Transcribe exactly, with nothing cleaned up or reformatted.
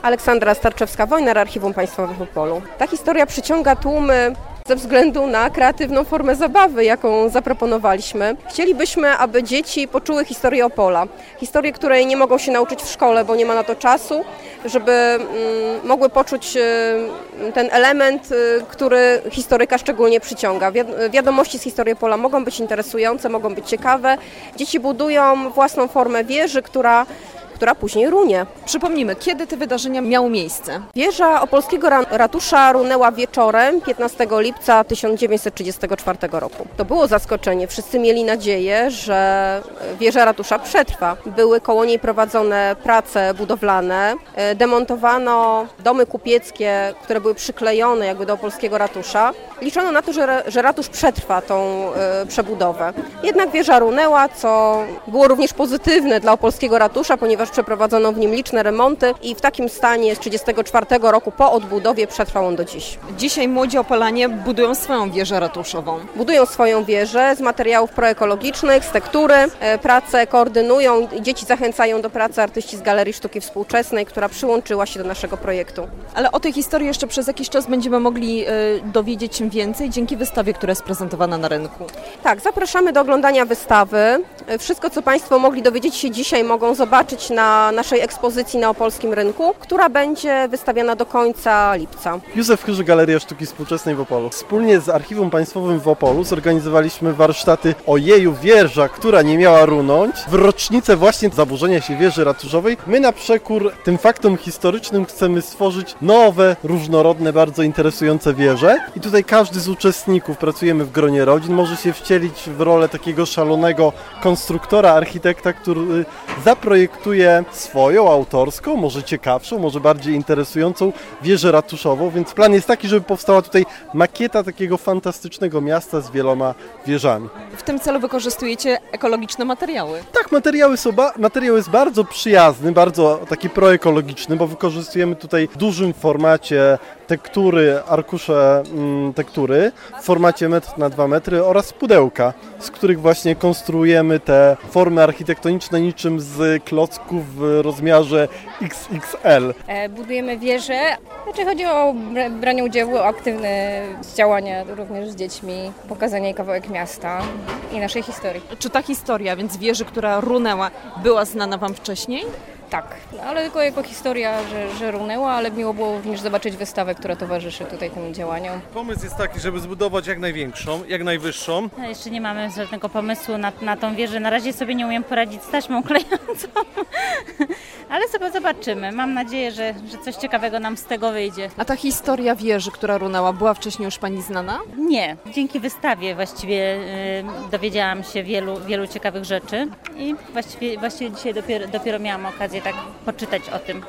Aleksandra Starczewska, Wojnar, Archiwum Państwowe w Opolu. Ta historia przyciąga tłumy ze względu na kreatywną formę zabawy, jaką zaproponowaliśmy. Chcielibyśmy, aby dzieci poczuły historię Opola. Historię, której nie mogą się nauczyć w szkole, bo nie ma na to czasu, żeby mm, mogły poczuć y, ten element, y, który historyka szczególnie przyciąga. Wi- wiadomości z historii Opola mogą być interesujące, mogą być ciekawe. Dzieci budują własną formę wieży, która która później runie. Przypomnijmy, kiedy te wydarzenia miały miejsce? Wieża opolskiego ratusza runęła wieczorem piętnastego lipca tysiąc dziewięćset trzydziestego czwartego roku. To było zaskoczenie. Wszyscy mieli nadzieję, że wieża ratusza przetrwa. Były koło niej prowadzone prace budowlane, demontowano domy kupieckie, które były przyklejone jakby do opolskiego ratusza. Liczono na to, że, że ratusz przetrwa tą y, przebudowę. Jednak wieża runęła, co było również pozytywne dla opolskiego ratusza, ponieważ przeprowadzono w nim liczne remonty i w takim stanie z tysiąc dziewięćset trzydziestego czwartego roku po odbudowie przetrwał on do dziś. Dzisiaj młodzi Opolanie budują swoją wieżę ratuszową. Budują swoją wieżę z materiałów proekologicznych, z tektury. Pracę koordynują, dzieci zachęcają do pracy artyści z Galerii Sztuki Współczesnej, która przyłączyła się do naszego projektu. Ale o tej historii jeszcze przez jakiś czas będziemy mogli y, dowiedzieć się więcej dzięki wystawie, która jest prezentowana na rynku. Tak, zapraszamy do oglądania wystawy. Wszystko, co Państwo mogli dowiedzieć się dzisiaj, mogą zobaczyć na naszej ekspozycji na opolskim rynku, która będzie wystawiana do końca lipca. Józef Chyży, Galeria Sztuki Współczesnej w Opolu. Wspólnie z Archiwum Państwowym w Opolu zorganizowaliśmy warsztaty Ojeju, wieża, która nie miała runąć, w rocznicę właśnie zaburzenia się wieży ratuszowej. My na przekór tym faktom historycznym chcemy stworzyć nowe, różnorodne, bardzo interesujące wieże. I tutaj każdy z uczestników, pracujemy w gronie rodzin, może się wcielić w rolę takiego szalonego konstruktora, architekta, który zaprojektuje swoją autorską, może ciekawszą, może bardziej interesującą wieżę ratuszową, więc plan jest taki, żeby powstała tutaj makieta takiego fantastycznego miasta z wieloma wieżami. W tym celu wykorzystujecie ekologiczne materiały. Tak, materiały są ba- materiał jest bardzo przyjazny, bardzo taki proekologiczny, bo wykorzystujemy tutaj w dużym formacie tektury, arkusze mm, tektury w formacie metr na dwa metry oraz pudełka, z których właśnie konstruujemy te formy architektoniczne niczym z klocków w rozmiarze iks iks el. Budujemy wieżę, znaczy chodzi o branie udziału, aktywne działania również z dziećmi, pokazanie kawałek miasta i naszej historii. Czy ta historia, więc wieży, która runęła, była znana Wam wcześniej? Tak, ale tylko jako historia, że, że runęła, ale miło było również zobaczyć wystawę, która towarzyszy tutaj tym działaniom. Pomysł jest taki, żeby zbudować jak największą, jak najwyższą. No, jeszcze nie mamy żadnego pomysłu na, na tą wieżę. Na razie sobie nie umiem poradzić z taśmą klejącą, ale sobie zobaczymy. Mam nadzieję, że, że coś ciekawego nam z tego wyjdzie. A ta historia wieży, która runęła, była wcześniej już Pani znana? Nie. Dzięki wystawie właściwie y, dowiedziałam się wielu, wielu ciekawych rzeczy i właściwie, właściwie dzisiaj dopiero, dopiero miałam okazję tak poczytać o tym.